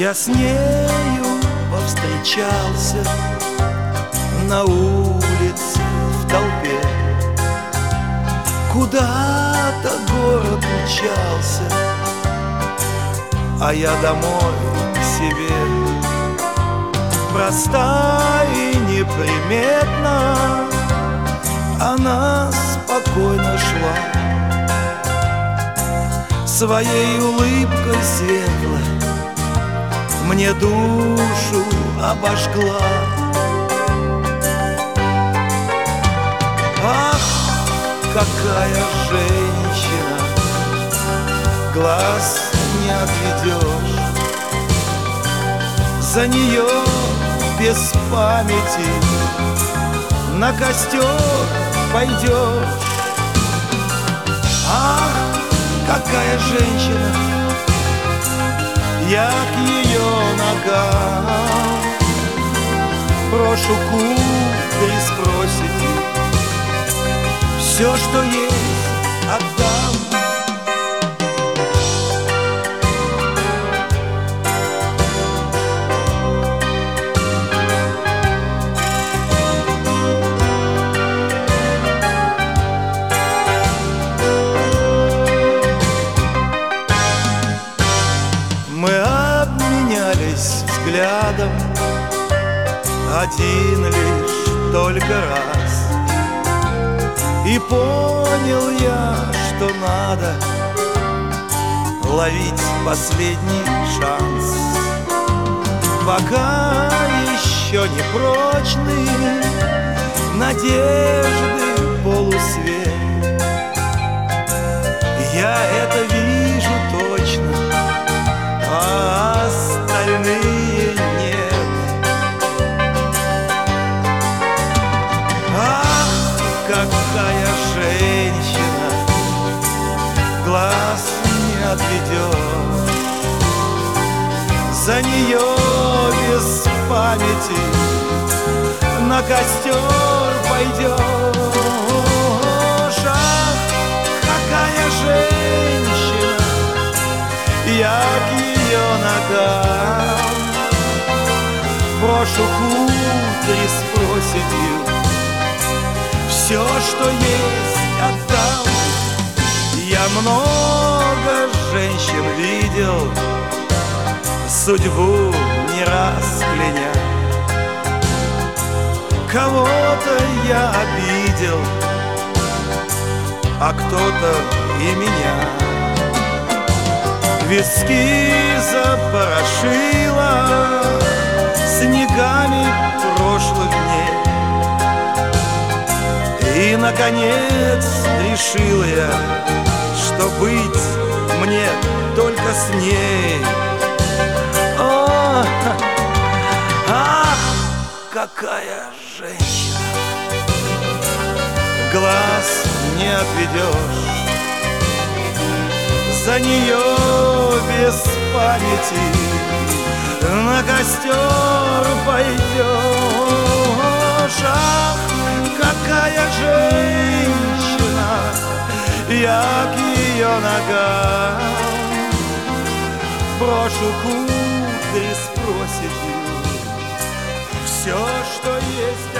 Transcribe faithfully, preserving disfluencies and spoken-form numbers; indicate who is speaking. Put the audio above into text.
Speaker 1: Я с нею повстречался на улице в толпе. Куда-то город мчался, а я домой к себе. Проста и неприметна она спокойно шла, своей улыбкой светлой мне душу обожгла. Ах, какая женщина, глаз не отведешь, за нее без памяти на костер пойдешь. Ах, какая женщина, я к ее ногам брошу кубри с проседью, все, что есть, отдам. Мы обменялись взглядом один лишь только раз, и понял я, что надо ловить последний шанс, пока еще не прочный надежды полусвет. Я это вижу точно, а остальные нет. Ах, какая женщина, глаз не отведешь, за нее без памяти на костер пойдешь. Ах, какая женщина, я к ее ногам брошу кудри с проседью, все, что есть, отдам. Я много женщин видел, судьбу не раз кляня. Кого-то я обидел, а кто-то и меня. Виски запорошила снегами прошлых дней, и, наконец, решил я, что быть мне только с ней. О, ах, какая женщина, глаз не отведешь, за нее без памяти на костер пойдешь. Ах, какая женщина, я к ее ногам брошу кудри с проседью, все, что есть.